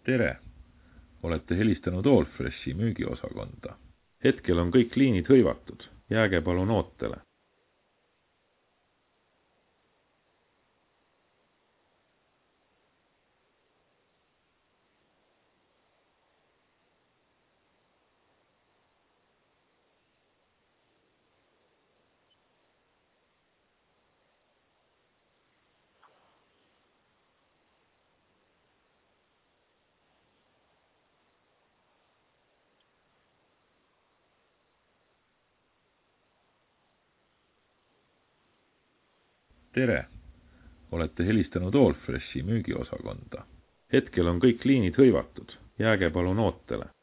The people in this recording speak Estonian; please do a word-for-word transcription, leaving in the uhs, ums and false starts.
Tere! Olete helistanud Allfreshi müügiosakonda. Hetkel on kõik liinid hõivatud. Jääge palun ootele. Tere! Olete helistanud Allfreshi müügiosakonda. Hetkel on kõik liinid hõivatud. Jääge palun ootele.